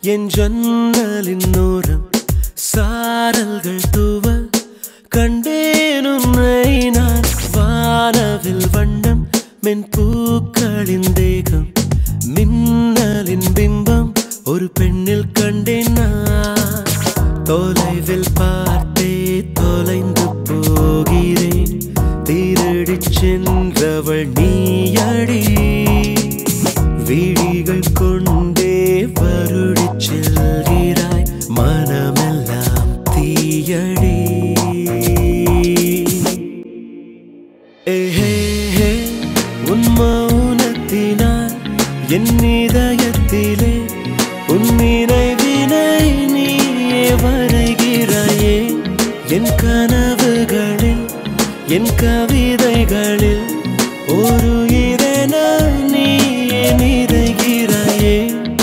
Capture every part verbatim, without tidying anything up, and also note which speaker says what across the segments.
Speaker 1: என் ஜன்னலின் ஓரம் சாரல்கள் தூவ கண்டேன் உன்னை நான். வானவில் வண்ணம் மென்பூக்களின் தேகம் மின்னலின் பிம்பம் ஒரு பெண்ணில் கண்டேன் நான். தொலைவில் பார்த்தே தொலைந்து போகிறேன், திருடிச் சென்றவள் நீயடி. விழிகள் கொண்டே வருடிச் செல்கிறாய், மனமெல்லாம் தீயடி. ஏஹே உன் மௌனத்தினால் என் இதயத்திலே உன் நினைவினை நீயே வரைகிறாயே. என் கனவுகளில் என் கவிதைகளில் ஒரு இரன நீயே நிறைகிறாயே.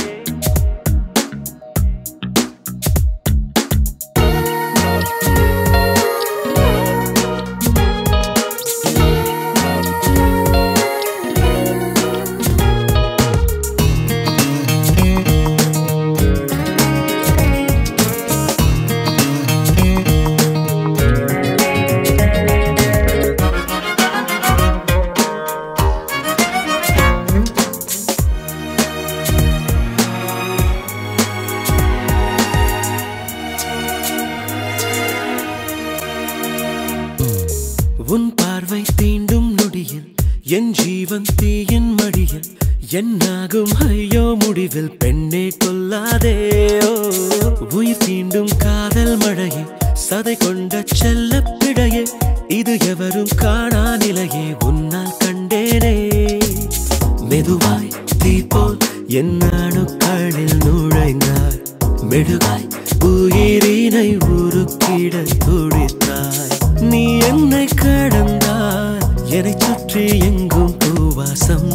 Speaker 1: உன் பார்வை தீண்டும் நொடியில் என் ஜீவன் தீயின் மடியில் என்னாகும் ஐயோ முடிவில் பெண்ணே கொல்லாதே. உயிர் தீண்டும் காதல் மழையே, சதை கொண்ட செல்ல பிழையே, இது எவரும் காணா நிலையே உன்னால் கண்டேனே. மெதுவாய் தீ போல் என் அணுக்களில் நுழைந்தாய், மெழுகாய் உயிரினை உருக்கிட துடித்தாய். நீ என்னை கடந்தாய், என்னை சுற்றி எங்கும் பூவாசம்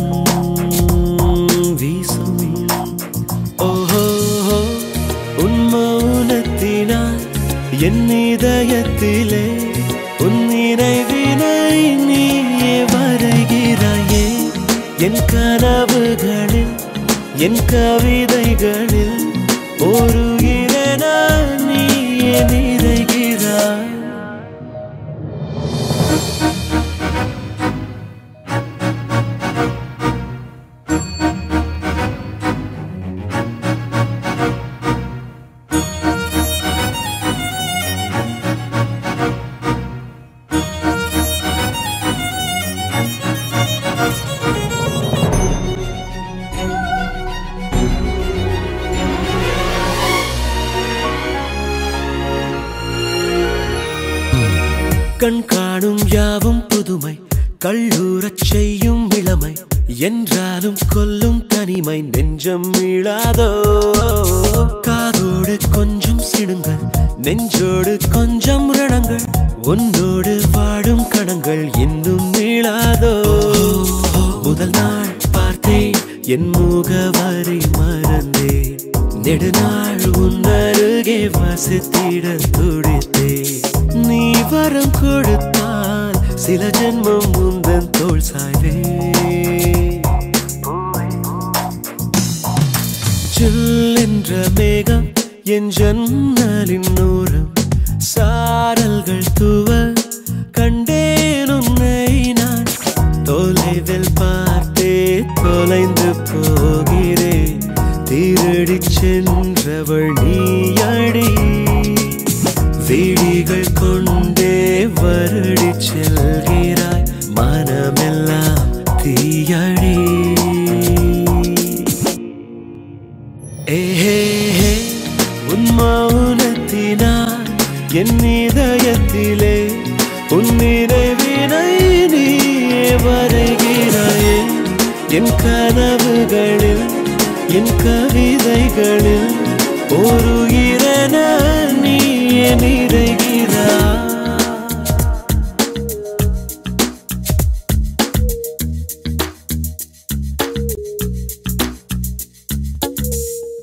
Speaker 1: வீசும். ஓஹோ உன் மௌனத்தினால் என் இதயத்திலே உன் நினைவினை நீயே வரைகிறாயே. என் கனவுகளில் என் கவிதைகளில் ஒரு இரன நீயே நிறைகிறாய். கண் காணும் யாவும் புதுமை, கள்ளூரச் செய்யும் இளமை, என்றாலும் கொல்லும் தனிமை நெஞ்சம் மீளாதோ. காதோடு கொஞ்சம் சிடுங்கள், நெஞ்சோடு கொஞ்சம் ரணங்கள், உன்னோடு வாடும் கணங்கள் இன்னும் மீளாதோ. முதல் நாள் பார்த்தேன் என் முகவரி மறந்தேன், நெடுநாள் உன்னருகே வசித்திட துடித்தேன். நீ வரம் கொடுத்தால் சில ஜென்மம் முந்தன் தோள் சாய்வே. சில் என்ற மேகம் என் ஜன்னலின் ஓரம் சாரல்கள் தூவ கண்டேன் உன்னை நான். தொலைவில் பார்த்தே தொலைந்து போகிறேன், திருடிச் சென்றவள் நீயடி. விழிகள் கொண்டே வருடிச் செல்கிறாய், மனமெல்லாம் தீயடி. ஏஹே உன் மௌனத்தினால் என் இதயத்திலே உன் நினைவினை நீயே வரைகிறாயே. என் கனவுகளில் என் கவிதைகளில் ஒரு இரன நீயே நிறைகிறாய்.